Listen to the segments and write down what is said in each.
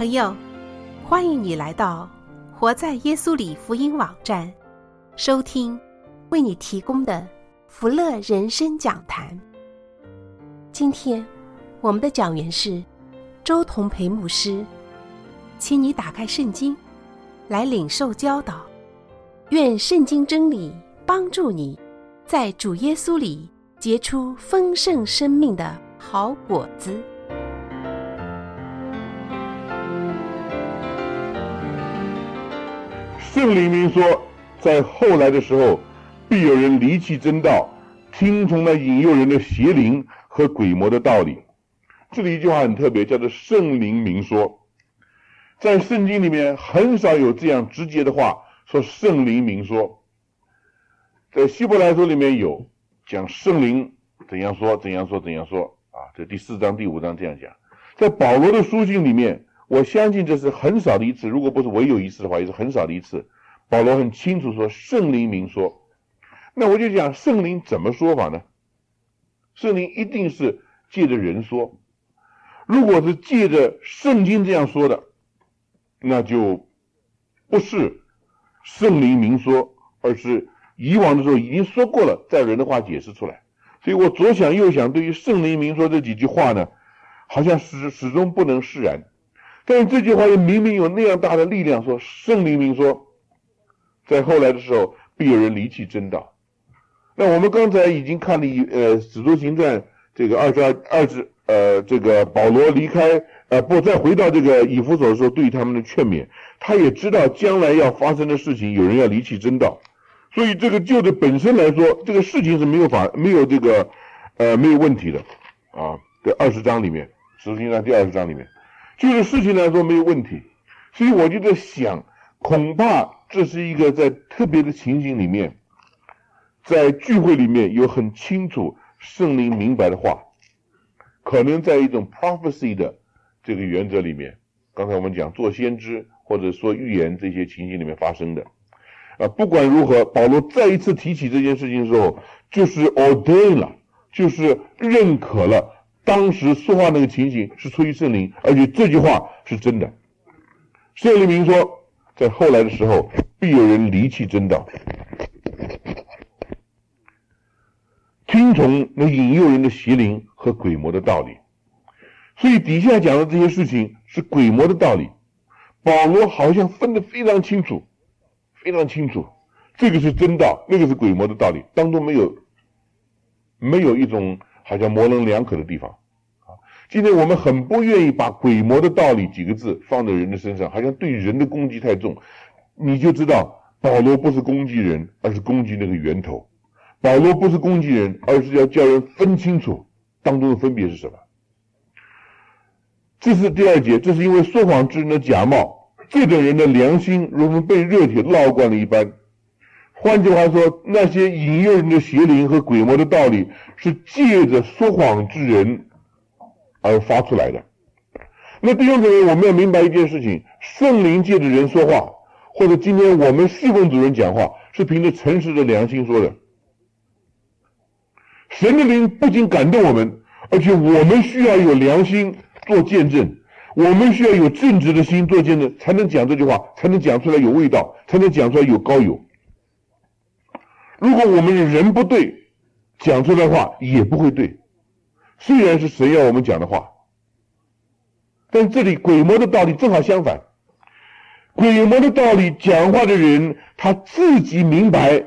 朋友，欢迎你来到活在耶稣里福音网站，收听为你提供的福乐人生讲坛。今天我们的讲员是周同培牧师，请你打开圣经来领受教导，愿圣经真理帮助你在主耶稣里结出丰盛生命的好果子。 圣灵明说，在后来的时候，必有人离弃真道，听从那引诱人的邪灵和鬼魔的道理。这里一句话很特别，叫做圣灵明说。在圣经里面很少有这样直接的话，说圣灵明说。在希伯来书里面有讲圣灵怎样说怎样说怎样说啊，这第4章第5章这样讲。在保罗的书信里面，我相信这是很少的一次，如果不是唯有一次的话，也是很少的一次。保罗很清楚说圣灵明说。那我就讲圣灵怎么说法呢？圣灵一定是借着人说。如果是借着圣经这样说的，那就不是圣灵明说，而是以往的时候已经说过了，再人的话解释出来。所以我左想右想，对于圣灵明说这几句话呢，好像始终不能释然。但是这句话又明明有那样大的力量，说圣灵明说，在后来的时候必有人离弃真道。那我们刚才已经看了使徒行传这个这个保罗离开再回到这个以弗所的时候，对他们的劝勉，他也知道将来要发生的事情，有人要离弃真道。所以这个就这本身来说，这个事情是没有问题的啊。在20章里面，使徒行传第20章里面，就是事情来说没有问题。所以我就在想，恐怕这是一个在特别的情形里面，在聚会里面有很清楚圣灵明白的话，可能在一种 prophecy 的这个原则里面，刚才我们讲做先知或者说预言这些情形里面发生的不管如何，保罗再一次提起这件事情的时候，就是 ordain 了，就是认可了当时说话那个情形是出于圣灵，而且这句话是真的。圣灵明说，在后来的时候必有人离弃真道，听从那引诱人的邪灵和鬼魔的道理。所以底下讲的这些事情是鬼魔的道理，保罗好像分得非常清楚，非常清楚，这个是真道，那个是鬼魔的道理，当中没有一种好像模棱两可的地方。今天我们很不愿意把鬼魔的道理几个字放在人的身上，好像对人的攻击太重。你就知道保罗不是攻击人，而是攻击那个源头。保罗不是攻击人，而是要叫人分清楚当中的分别是什么。这是第2节，这是因为说谎之人的假冒，这种人的良心如同被热铁烙惯了一般。换句话说，那些引诱人的邪灵和鬼魔的道理是借着说谎之人而发出来的。那弟兄姊妹，我们要明白一件事情，圣灵借着人说话，或者今天我们侍奉主人讲话，是凭着诚实的良心说的。神的灵不仅感动我们，而且我们需要有良心做见证，我们需要有正直的心做见证，才能讲这句话，才能讲出来有味道，才能讲出来有高有。如果我们的人不对，讲出来的话也不会对，虽然是神要我们讲的话。但这里鬼魔的道理正好相反，鬼魔的道理讲话的人他自己明白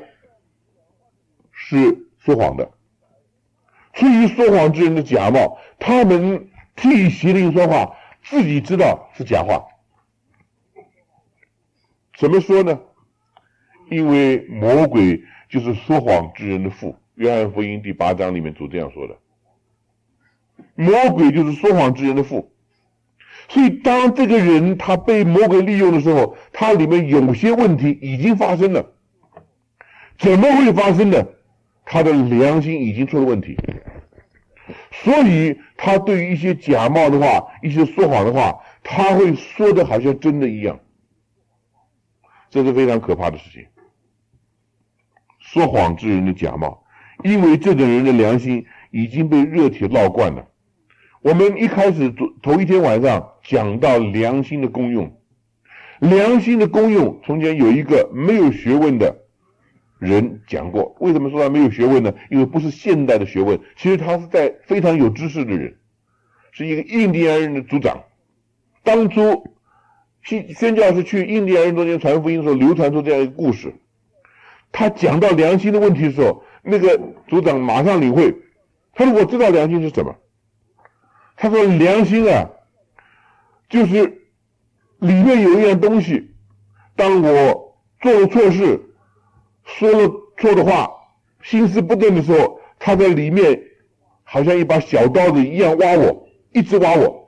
是说谎的，出于说谎之人的假冒，他们替邪灵说话，自己知道是假话。怎么说呢？因为魔鬼就是说谎之人的父，约翰福音第8章里面主这样说的，魔鬼就是说谎之人的父。所以当这个人他被魔鬼利用的时候，他里面有些问题已经发生了。怎么会发生的？他的良心已经出了问题，所以他对于一些假冒的话，一些说谎的话，他会说的好像真的一样。这是非常可怕的事情。说谎之人的假冒，因为这种人的良心已经被热铁烙惯了。 我们一开始头一天晚上讲到良心的功用，良心的功用，从前有一个没有学问的人讲过。为什么说他没有学问呢？因为不是现代的学问，其实他是在非常有知识的人，是一个印第安人的族长。当初宣教士去印第安人中间传福音的时候，流传出这样一个故事。他讲到良心的问题的时候，那个族长马上领会，他说我知道良心是什么。他说良心啊，就是里面有一样东西，当我做了错事，说了错的话，心思不正的时候，他在里面好像一把小刀子一样挖我，一直挖我。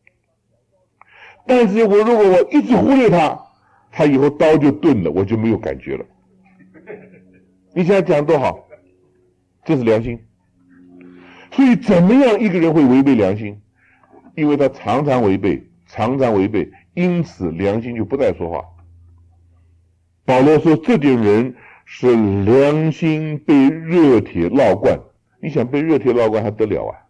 但是如果我一直忽略他以后刀就钝了，我就没有感觉了。你想讲多好，这是良心。所以怎么样一个人会违背良心？因为他常常违背，因此良心就不再说话。保罗说这点人是良心被热铁烙惯。你想被热铁烙惯还得了啊？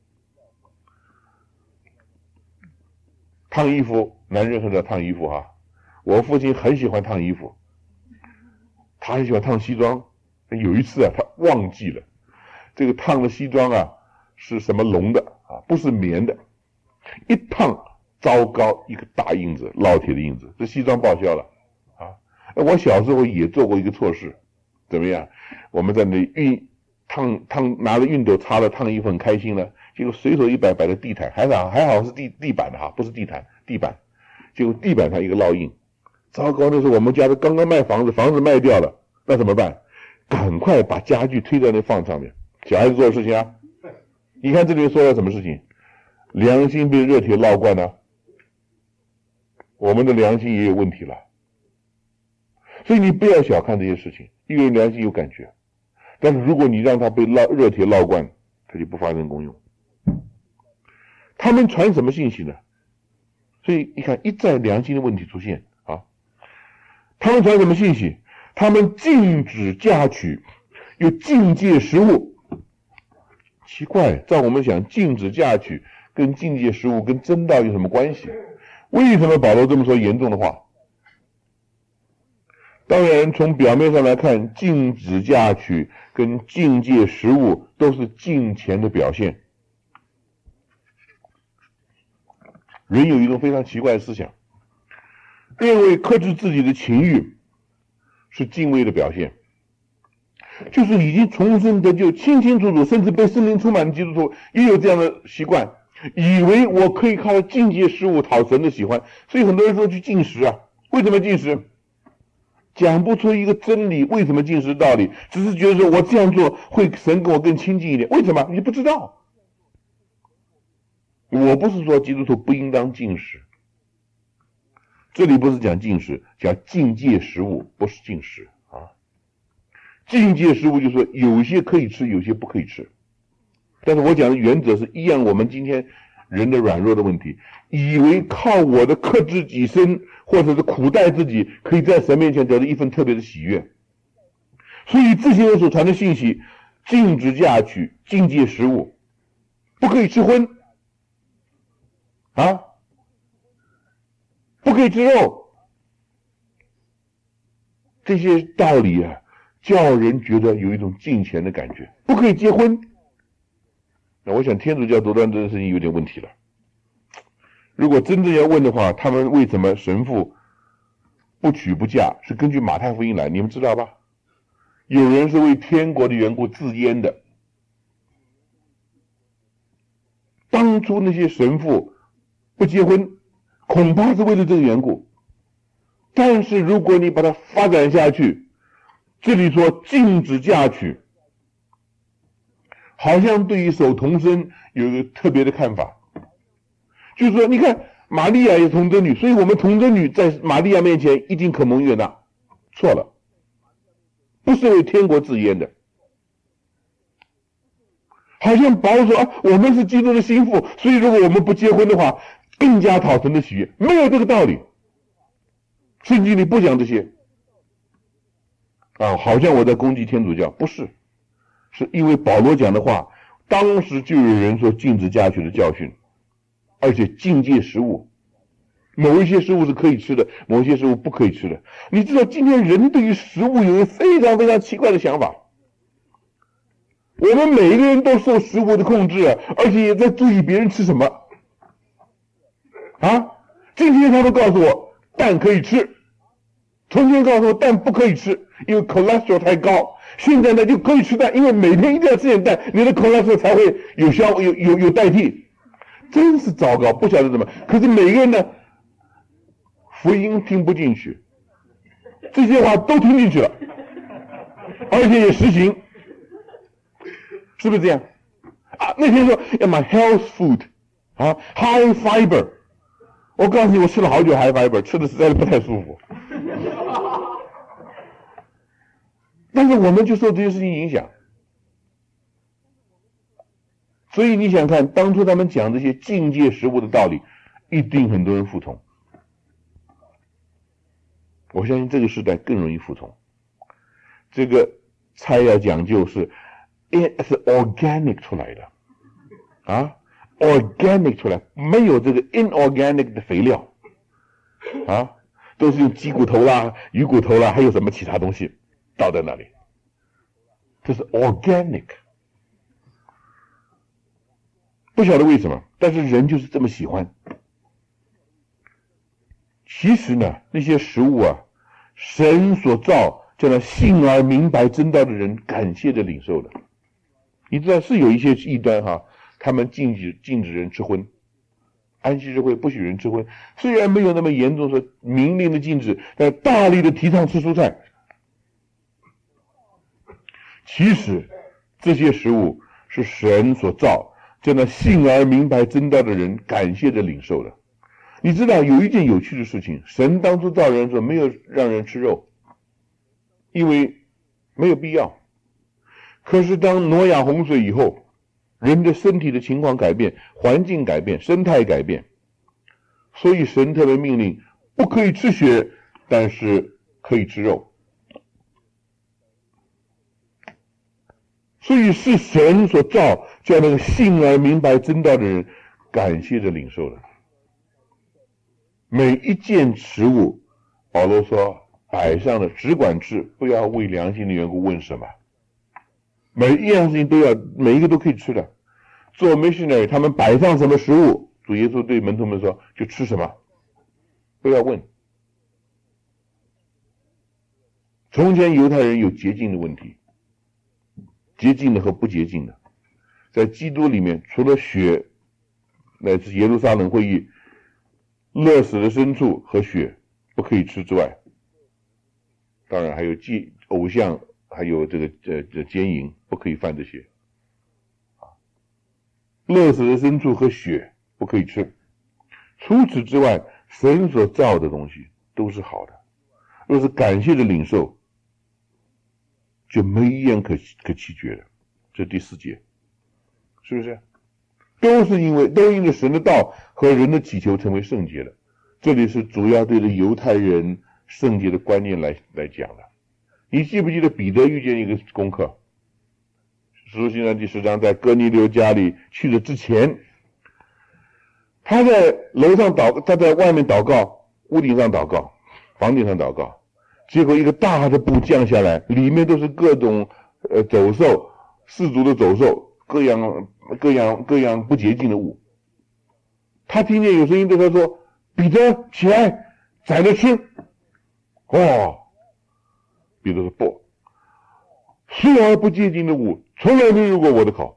烫衣服，男人很少烫衣服哈。我父亲很喜欢烫衣服，他很喜欢烫西装。有一次啊，他忘记了这个烫的西装啊是什么龙的啊，不是棉的。一烫，糟糕，一个大印子，烙铁的印子，这西装报销了啊！我小时候也做过一个错事，怎么样？我们在那拿着熨斗擦了烫衣服，很开心了，结果随手一摆在地毯，还好是地板的哈，不是地毯，地板，结果地板上一个烙印，糟糕！那时候我们家的刚刚卖房子，房子卖掉了，那怎么办？赶快把家具推在那放上面，小孩子做的事情啊！你看这里面说了什么事情？良心被热铁烙惯呢，我们的良心也有问题了。所以你不要小看这些事情，一个人良心有感觉，但是如果你让他被热铁烙惯，他就不发生功用。他们传什么信息呢？所以你看一再良心的问题出现啊。他们传什么信息？他们禁止嫁娶，又禁戒食物。奇怪，照我们想，禁止嫁娶跟禁戒食物跟真道有什么关系？为什么保罗这么说严重的话？当然从表面上来看，禁止嫁娶跟禁戒食物都是敬虔的表现。人有一种非常奇怪的思想，认为克制自己的情欲是敬畏的表现，就是已经重生得救，清清楚楚，甚至被圣灵充满的基督徒也有这样的习惯，以为我可以靠禁戒食物讨神的喜欢，所以很多人说去禁食啊。为什么禁食？讲不出一个真理，为什么禁食道理？只是觉得说我这样做会神跟我更亲近一点。为什么？你不知道。我不是说基督徒不应当禁食，这里不是讲禁食，讲禁戒食物，不是禁食啊。禁戒食物就是说有些可以吃，有些不可以吃。但是我讲的原则是一样，我们今天人的软弱的问题，以为靠我的克制己身或者是苦待自己，可以在神面前得到一份特别的喜悦。所以这些人所传的信息，禁止嫁娶，禁戒食物，不可以吃荤啊，不可以吃肉，这些道理啊，叫人觉得有一种敬虔的感觉。不可以结婚，那我想天主教独断这件事情有点问题了。如果真正要问的话，他们为什么神父不娶不嫁，是根据马太福音来，你们知道吧？有人是为天国的缘故自阉的。当初那些神父不结婚，恐怕是为了这个缘故。但是如果你把它发展下去，这里说禁止嫁娶，好像对于守童身有一个特别的看法，就是说你看玛利亚也童贞女，所以我们童贞女在玛利亚面前一定可蒙悦纳。错了，不是为天国自阉的。好像保罗说啊，我们是基督的心腹，所以如果我们不结婚的话，更加讨神的喜悦。没有这个道理，圣经里不讲这些啊，好像我在攻击天主教，不是，是因为保罗讲的话当时就有人说禁止嫁娶的教训，而且禁戒食物，某一些食物是可以吃的，某些食物不可以吃的。你知道今天人对于食物有一个非常非常奇怪的想法，我们每一个人都受食物的控制啊，而且也在注意别人吃什么啊。今天他们告诉我蛋可以吃，从前告诉我蛋不可以吃，因为 cholesterol 太高。现在呢就可以吃蛋，因为每天一定要吃点蛋，你的 cholesterol 才会有代替。真是糟糕，不晓得怎么。可是每个人呢，福音听不进去，这些话都听进去了，而且也实行，是不是这样？啊，那天说要买 health food 啊 ，high fiber。我告诉你，我吃了好久 high fiber， 吃的实在是不太舒服。但是我们就受这些事情影响，所以你想看，当初他们讲这些禁戒食物的道理，一定很多人服从。我相信这个时代更容易服从。这个菜要讲究是 organic 出来的啊 ，organic 出来，没有这个 inorganic 的肥料啊，都是用鸡骨头啦、鱼骨头啦，还有什么其他东西倒在那里，这是 organic。不晓得为什么，但是人就是这么喜欢。其实呢，那些食物啊，神所造，叫那信而明白真道的人感谢着领受的。你知道是有一些异端哈，他们禁止人吃荤，安息日会不许人吃荤，虽然没有那么严重说明令的禁止，但大力的提倡吃蔬菜。其实这些食物是神所造，叫那信而明白真道的人感谢着领受的。你知道有一件有趣的事情，神当初造人的时候没有让人吃肉，因为没有必要。可是当挪亚洪水以后，人的身体的情况改变，环境改变，生态改变，所以神特别命令不可以吃血，但是可以吃肉。所以是神所造，叫那个信而明白真道的人感谢着领受的。每一件食物，保罗说摆上了只管吃，不要为良心的缘故问什么。每一样事情都要，每一个都可以吃的。做 missionary 他们摆上什么食物，主耶稣对门徒们说就吃什么，不要问。从前犹太人有洁净的问题，洁净的和不洁净的，在基督里面，除了血乃至耶路撒冷会议勒死的牲畜和血不可以吃之外，当然还有偶像，还有这个奸淫不可以犯这些。勒死的牲畜和血不可以吃，除此之外，神所造的东西都是好的。若是感谢的领受，就没一样可弃绝的。这第4节，是不是？都因着神的道和人的祈求成为圣洁的。这里是主要对着犹太人圣洁的观念来讲的。你记不记得彼得遇见一个功课？使徒行传第10章，在哥尼流家里去的之前，他在楼上他在外面祷告，屋顶上祷告，房顶上祷告，结果一个大的布降下来，里面都是各种走兽，世俗的走兽，各样不洁净的物。他听见有声音对他说：“彼得，起来，宰了吃。”哦，彼得说：“不，素而不洁净的物，从来没入过我的口。”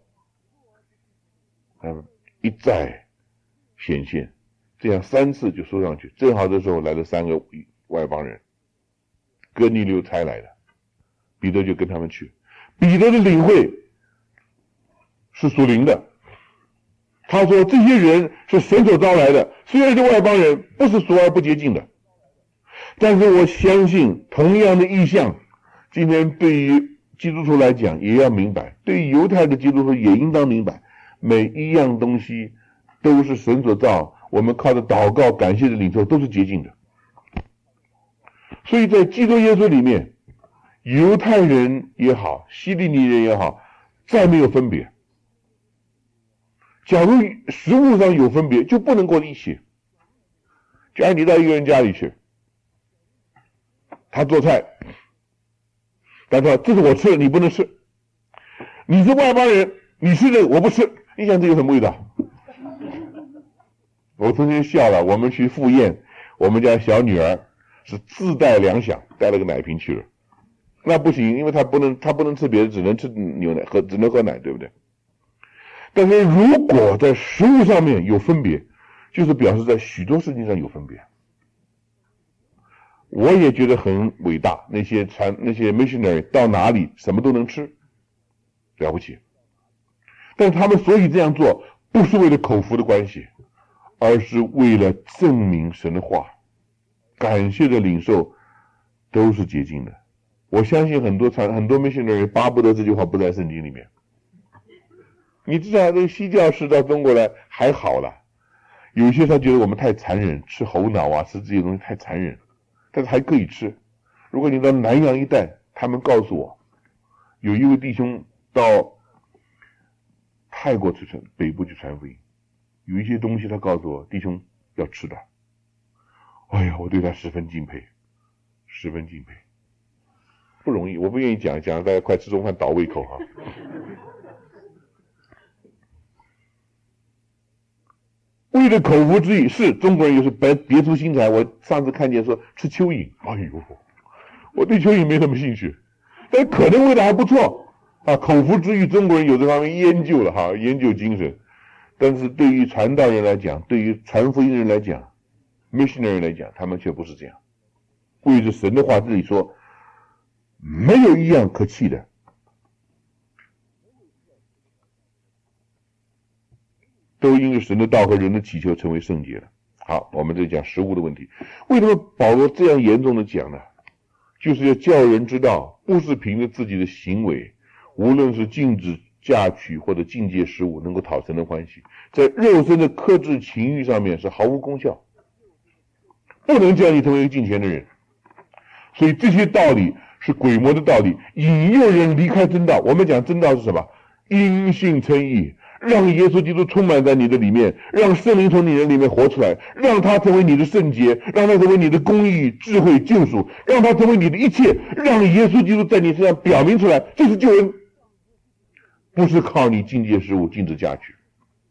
一再显现，这样3次就说上去。正好这时候来了3个外邦人，哥尼流差来的，彼得就跟他们去。彼得的领会是属灵的，他说这些人是神所招来的，虽然是外邦人，不是俗而不洁净的，但是我相信同样的意象，今天对于基督徒来讲也要明白，对于犹太的基督徒也应当明白，每一样东西都是神所造，我们靠着祷告感谢的领受都是洁净的。所以在基督耶稣里面，犹太人也好，希利尼人也好，再没有分别。 假如食物上有分别，就不能够一起。假如你到一个人家里去，他做菜，他说这是我吃的，你不能吃。你是外邦人，你吃的我不吃，你想这有什么味道？我曾经笑了，我们去赴宴，我们家小女儿是自带粮饷，带了个奶瓶去了。那不行，因为她不能吃别的，只能吃牛奶，只能喝奶，对不对？但是如果在食物上面有分别，就是表示在许多事情上有分别。我也觉得很伟大，那些 missionary 到哪里什么都能吃，了不起。但他们所以这样做，不是为了口福的关系，而是为了证明神的话。感谢的领受都是洁净的。我相信很多 missionary 巴不得这句话不在圣经里面。你知道这个西教士到中国来还好了，有些他觉得我们太残忍，吃猴脑啊，吃这些东西太残忍，但是还可以吃。如果你到南洋一带，他们告诉我，有一位弟兄到泰国去北部去传福音，有一些东西他告诉我，弟兄要吃的。哎呀，我对他十分敬佩，十分敬佩，不容易。我不愿意讲，大家快吃中饭倒胃口哈。为了口福之意，是中国人也是别出心裁。我上次看见说吃蚯蚓，哎呦，我对蚯蚓没什么兴趣，但可能味道还不错啊。口福之意，中国人有这方面研究了哈，研究精神。但是对于传道人来讲，对于传福音的人来讲 ，missionary 来讲，他们却不是这样。为着神的话，这里说，没有一样可弃的。都因为神的道和人的祈求成为圣洁了。好，我们这讲食物的问题。为什么保罗这样严重的讲呢？就是要叫人知道，不是凭着自己的行为，无论是禁止嫁娶或者禁戒食物，能够讨神的欢喜，在肉身的克制情欲上面是毫无功效，不能叫你成为一个敬虔的人。所以这些道理是鬼魔的道理，引诱人离开真道。我们讲真道是什么？因信称义。让耶稣基督充满在你的里面，让圣灵从你的里面活出来，让他成为你的圣洁，让他成为你的公义、智慧、救赎，让他成为你的一切，让耶稣基督在你身上表明出来，这是救恩，不是靠你禁戒食物、禁止嫁娶。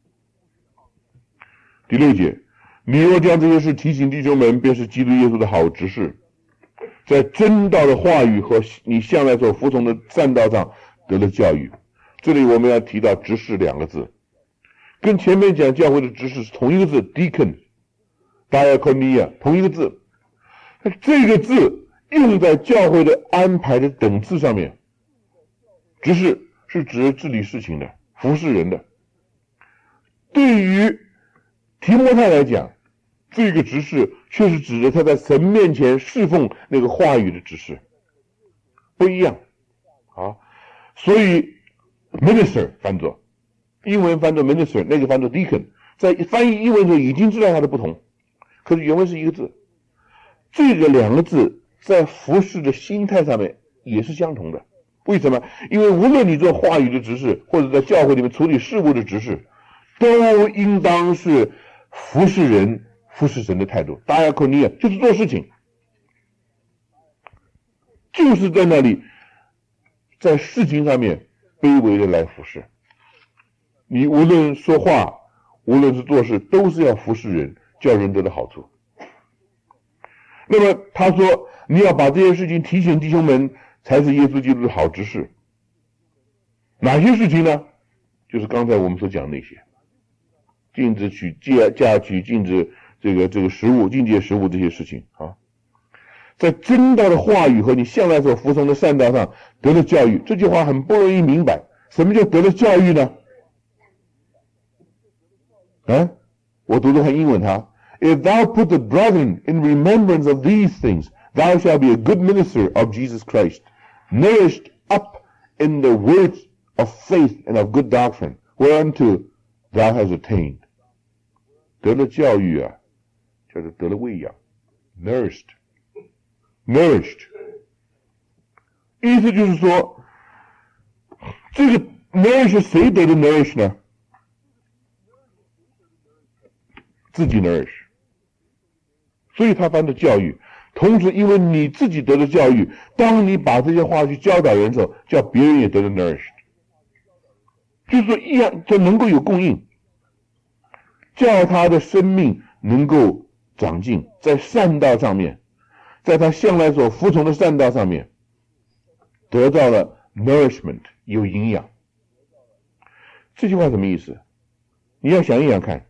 第6节，你若将这些事提醒弟兄们，便是基督耶稣的好执事，在真道的话语和你向来所服从的善道上得了教育。这里我们要提到执事2个字，跟前面讲教会的执事是同一个字 ，deacon， diakonia 同一个字。这个字用在教会的安排的等次上面，执事是指治理事情的，服侍人的。对于提摩太来讲，这个执事却是指着他在神面前侍奉那个话语的执事，不一样啊。所以minister 翻作，英文翻作 minister， 那个翻作 deacon， 在翻译英文的时候已经知道它的不同，可是原文是一个字。这个2个字在服侍的心态上面也是相同的。为什么？因为无论你做话语的执事，或者在教会里面处理事务的执事，都应当是服侍人、服侍神的态度。diakonia 就是做事情，就是在那里，在事情上面卑微的来服侍。你无论说话，无论是做事，都是要服侍人，叫人得到好处。那么他说，你要把这些事情提醒弟兄们，才是耶稣基督的好执事。哪些事情呢？就是刚才我们所讲的那些，禁止嫁娶，禁止这个食物，禁戒食物这些事情啊。在真道的话语和你向来所服从的善道上得了教育。这句话很不容易明白，什么叫得了教育呢？我读读看英文它。If thou put the brethren in remembrance of these things, thou shalt be a good minister of Jesus Christ, nourished up in the words of faith and of good doctrine, whereunto thou hast attained. 得了教育啊，叫做得了喂养 ，nourished， 意思就是说，这个 nourish 谁得的 nourish 呢？ 自己 nourish， 所以他翻的教育。同时因为你自己得的教育，当你把这些话去教导人的时候，叫别人也得到 nourish， 就是说一样就能够有供应，叫他的生命能够长进，在善道上面，在他向来所服从的善道上面得到了 nourishment， 有营养。这句话什么意思？你要想一想看，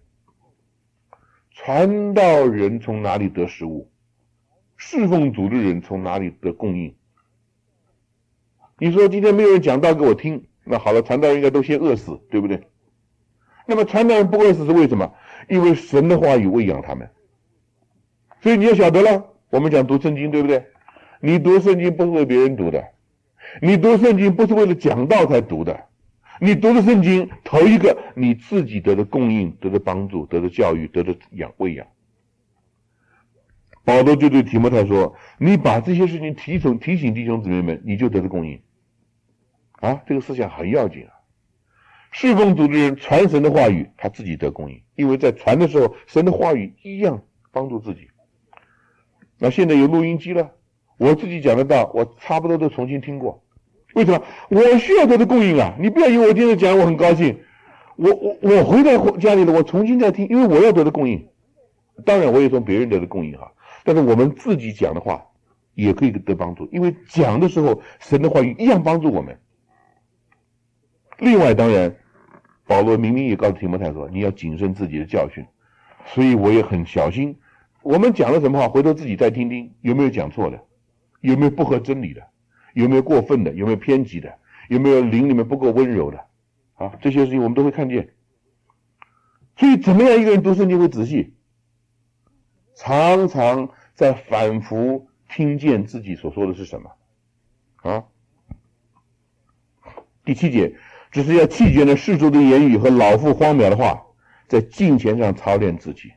传道人从哪里得食物？侍奉主的人从哪里得供应？你说今天没有人讲道给我听，那好了，传道人应该都先饿死，对不对？那么传道人不饿死是为什么？因为神的话语喂养他们。所以你要晓得了，我们讲读圣经，对不对？你读圣经不是为别人读的，你读圣经不是为了讲道才读的，你读的圣经头一个你自己得的供应，得的帮助，得的教育，得的喂养。保罗就对提摩太说，你把这些事情提醒弟兄姊妹们，你就得的供应啊，这个思想很要紧啊。侍奉主的人传神的话语，他自己得供应，因为在传的时候神的话语一样帮助自己。那现在有录音机了，我自己讲的道我差不多都重新听过。为什么？我需要得的供应啊，你不要以为我今天讲我很高兴，我回到家里了，我重新再听，因为我要得的供应。当然我也从别人得的供应哈，但是我们自己讲的话也可以得帮助，因为讲的时候神的话语一样帮助我们。另外当然保罗明明也告诉提摩太说，你要谨慎自己的教训，所以我也很小心，我们讲了什么话回头自己再听听，有没有讲错的，有没有不合真理的，有没有过分的，有没有偏激的，有没有灵里面不够温柔的啊，这些事情我们都会看见。所以怎么样一个人读圣经会仔细，常常在反复听见自己所说的是什么啊。第7节，只是要弃绝那世俗的言语和老妇荒谬的话，在敬虔上操练自己。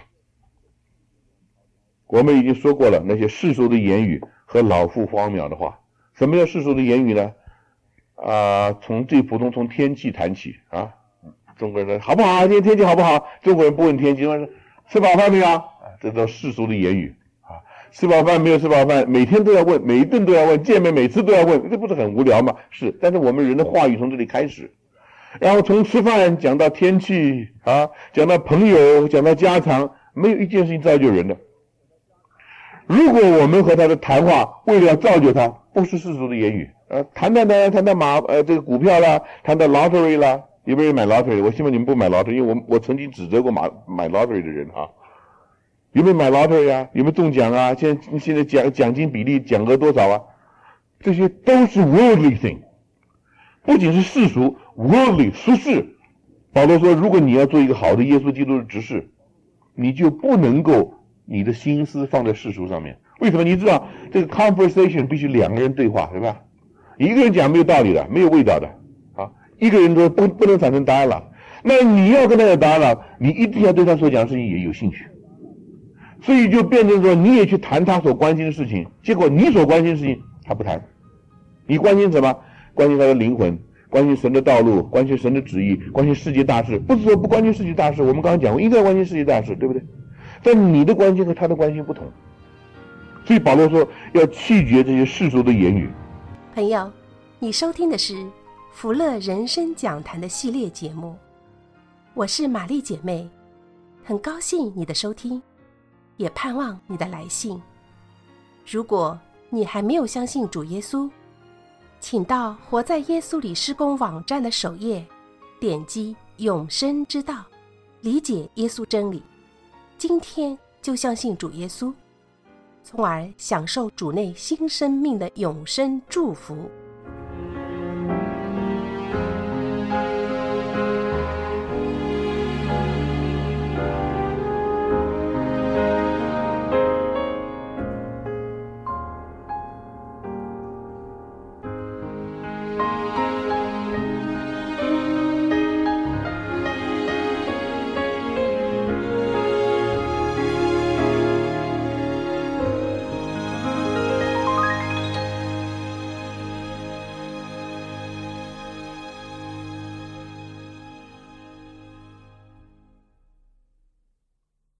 我们已经说过了，那些世俗的言语和老妇荒谬的话。什么叫世俗的言语呢？从最普通，从天气谈起啊。中国人说好不好？今天天气好不好？中国人不问天气，说吃饱饭没有？这都世俗的言语啊。吃饱饭没有吃饱饭，每天都要问，每一顿都要问，见面每次都要问，这不是很无聊吗？是，但是我们人的话语从这里开始，然后从吃饭讲到天气啊，讲到朋友，讲到家常，没有一件事情造就人的。如果我们和他的谈话为了要造就他，不是世俗的言语，谈到这个股票啦，谈到 lottery 啦，有没有人买 lottery？ 我希望你们不买 lottery， 因为我曾经指责过买 lottery 的人哈。有没有买 lottery 啊？有没有中奖啊？现在奖金比例奖额多少啊？这些都是 worldly thing， 不仅是世俗 worldly 俗世。保罗说，如果你要做一个好的耶稣基督的执事，你就不能够你的心思放在世俗上面。为什么？你知道这个 conversation 必须两个人对话，对吧？一个人讲没有道理的，没有味道的啊。一个人说不能产生答案了，那你要跟他有答案了，你一定要对他所讲的事情也有兴趣。所以就变成说你也去谈他所关心的事情，结果你所关心的事情他不谈。你关心什么？关心他的灵魂，关心神的道路，关心神的旨意，关心世界大事。不是说不关心世界大事，我们刚刚讲过应该关心世界大事，对不对？但你的关心和他的关心不同，所以保罗说要弃绝这些世俗的言语。 朋友，你收听的是福乐人生讲坛的系列节目，我是玛丽姐妹，很高兴你的收听，也盼望你的来信。如果你还没有相信主耶稣，请到活在耶稣里施工网站的首页，点击永生之道，理解耶稣真理，今天就相信主耶稣，从而享受主内新生命的永生祝福。